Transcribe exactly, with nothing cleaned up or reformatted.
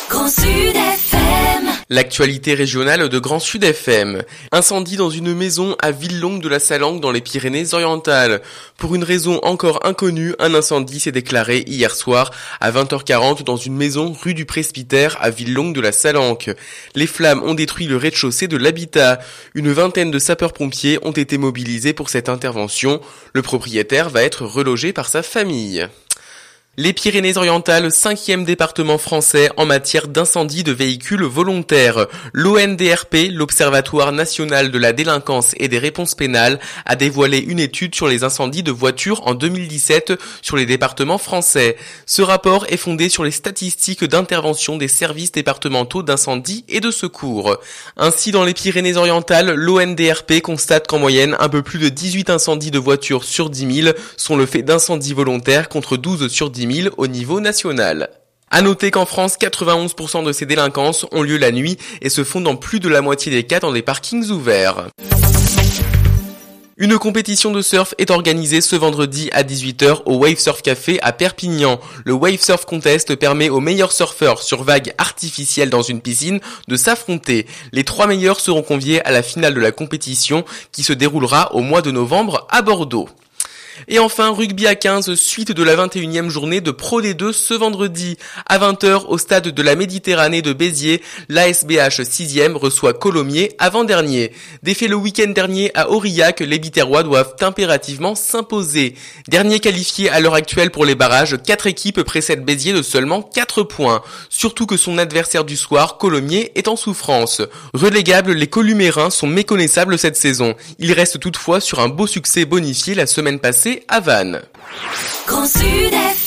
Grand Sud F M. L'actualité régionale de Grand Sud F M. Incendie dans une maison à Villelongue de la Salanque dans les Pyrénées-Orientales. Pour une raison encore inconnue, un incendie s'est déclaré hier soir à vingt heures quarante dans une maison rue du Presbytère à Villelongue de la Salanque. Les flammes ont détruit le rez-de-chaussée de l'habitat. Une vingtaine de sapeurs-pompiers ont été mobilisés pour cette intervention. Le propriétaire va être relogé par sa famille. Les Pyrénées-Orientales, cinquième département français en matière d'incendie de véhicules volontaires. L'O N D R P, l'Observatoire national de la délinquance et des réponses pénales, a dévoilé une étude sur les incendies de voitures en deux mille dix-sept sur les départements français. Ce rapport est fondé sur les statistiques d'intervention des services départementaux d'incendie et de secours. Ainsi, dans les Pyrénées-Orientales, l'O N D R P constate qu'en moyenne, un peu plus de dix-huit incendies de voitures sur dix mille sont le fait d'incendies volontaires contre douze sur dix mille au niveau national. À noter qu'en France, quatre-vingt-onze pour cent de ces délinquances ont lieu la nuit et se font dans plus de la moitié des cas dans des parkings ouverts. Une compétition de surf est organisée ce vendredi à dix-huit heures au Wave Surf Café à Perpignan. Le Wave Surf Contest permet aux meilleurs surfeurs sur vagues artificielles dans une piscine de s'affronter. Les trois meilleurs seront conviés à la finale de la compétition qui se déroulera au mois de novembre à Bordeaux. Et enfin, rugby à quinze, suite de la vingt et unième journée de Pro D deux ce vendredi. À vingt heures, au stade de la Méditerranée de Béziers, l'A S B H sixième reçoit Colomiers avant-dernier. Défait le week-end dernier à Aurillac, les Biterrois doivent impérativement s'imposer. Dernier qualifié à l'heure actuelle pour les barrages, quatre équipes précèdent Béziers de seulement quatre points. Surtout que son adversaire du soir, Colomiers, est en souffrance. Relégables, les Columérins sont méconnaissables cette saison. Ils restent toutefois sur un beau succès bonifié la semaine passée à Vannes. Grand Sud F M.